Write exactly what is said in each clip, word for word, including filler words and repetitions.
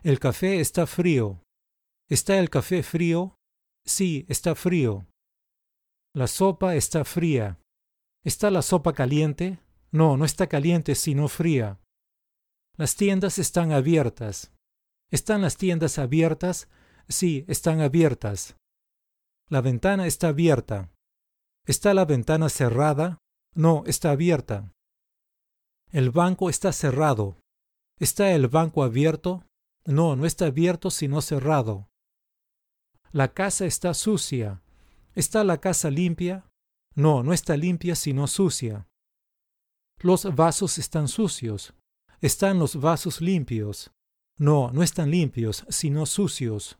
El café está frío. ¿Está el café frío? Sí, está frío. La sopa está fría. ¿Está la sopa caliente? No, no está caliente, sino fría. Las tiendas están abiertas. ¿Están las tiendas abiertas? Sí, están abiertas. La ventana está abierta. ¿Está la ventana cerrada? No, está abierta. El banco está cerrado. ¿Está el banco abierto? No, no está abierto, sino cerrado. La casa está sucia. ¿Está la casa limpia? No, no está limpia, sino sucia. Los vasos están sucios. ¿Están los vasos limpios? No, no están limpios, sino sucios.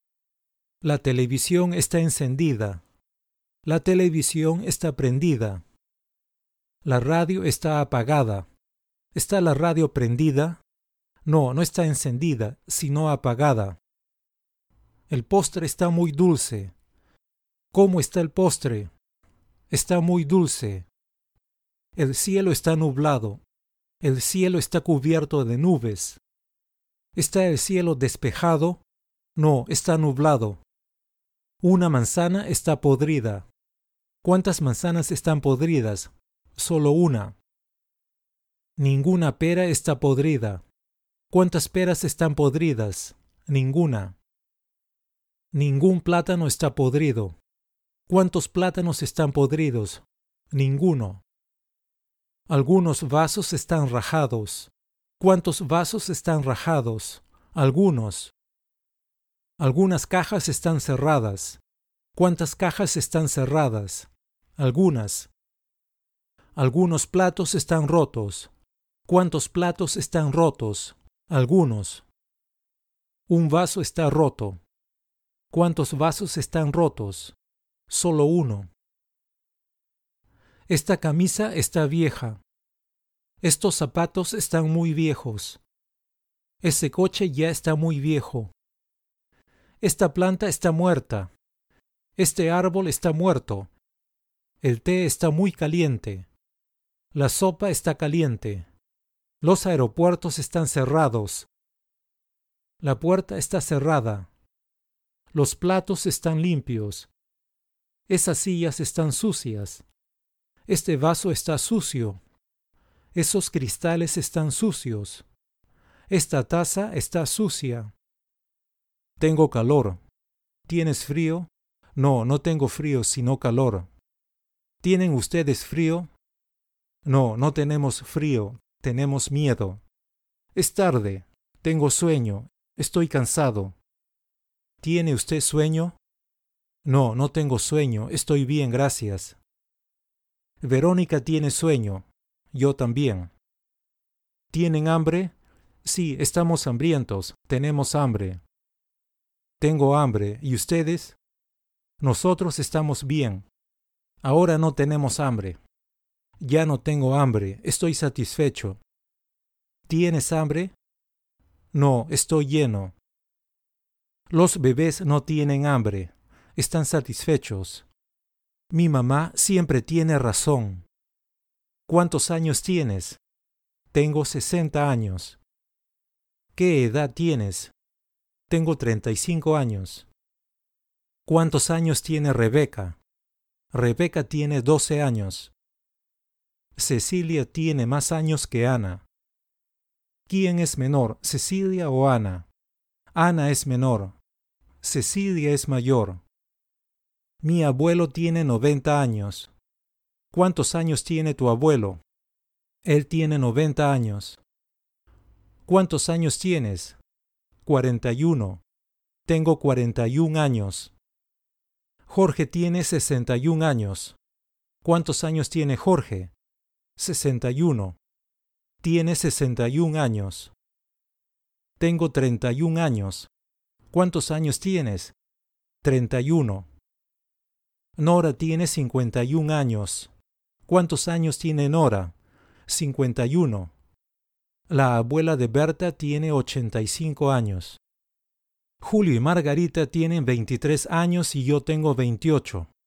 La televisión está encendida. La televisión está prendida. La radio está apagada. ¿Está la radio prendida? No, no está encendida, sino apagada. El postre está muy dulce. ¿Cómo está el postre? Está muy dulce. El cielo está nublado. El cielo está cubierto de nubes. ¿Está el cielo despejado? No, está nublado. Una manzana está podrida. ¿Cuántas manzanas están podridas? Solo una. Ninguna pera está podrida. ¿Cuántas peras están podridas? Ninguna. Ningún plátano está podrido. ¿Cuántos plátanos están podridos? Ninguno. Algunos vasos están rajados. ¿Cuántos vasos están rajados? Algunos. Algunas cajas están cerradas. ¿Cuántas cajas están cerradas? Algunas. Algunos platos están rotos. ¿Cuántos platos están rotos? Algunos. Un vaso está roto. ¿Cuántos vasos están rotos? Solo uno. Esta camisa está vieja. Estos zapatos están muy viejos. Ese coche ya está muy viejo. Esta planta está muerta. Este árbol está muerto. El té está muy caliente. La sopa está caliente. Los aeropuertos están cerrados. La puerta está cerrada. Los platos están limpios. Esas sillas están sucias. Este vaso está sucio. Esos cristales están sucios. Esta taza está sucia. Tengo calor. ¿Tienes frío? No, no tengo frío, sino calor. ¿Tienen ustedes frío? No, no tenemos frío, tenemos miedo. Es tarde. Tengo sueño. Estoy cansado. ¿Tiene usted sueño? No, no tengo sueño. Estoy bien, gracias. Verónica tiene sueño. Yo también. ¿Tienen hambre? Sí, estamos hambrientos. Tenemos hambre. Tengo hambre. ¿Y ustedes? Nosotros estamos bien. Ahora no tenemos hambre. Ya no tengo hambre. Estoy satisfecho. ¿Tienes hambre? No, estoy lleno. Los bebés no tienen hambre. Están satisfechos. Mi mamá siempre tiene razón. ¿Cuántos años tienes? Tengo sesenta años. ¿Qué edad tienes? Tengo treinta y cinco años. ¿Cuántos años tiene Rebeca? Rebeca tiene doce años. Cecilia tiene más años que Ana. ¿Quién es menor, Cecilia o Ana? Ana es menor. Cecilia es mayor. Mi abuelo tiene noventa años. ¿Cuántos años tiene tu abuelo? Él tiene noventa años. ¿Cuántos años tienes? Cuarenta y uno. Tengo cuarenta y un años. Jorge tiene sesenta y un años. ¿Cuántos años tiene Jorge? Sesenta y uno. Tiene sesenta y un años. Tengo treinta y un años. ¿Cuántos años tienes? Treinta y uno. Nora tiene cincuenta y un años. ¿Cuántos años tiene Nora? Cincuenta y uno. La abuela de Berta tiene ochenta y cinco años. Julio y Margarita tienen veintitrés años y yo tengo veintiocho.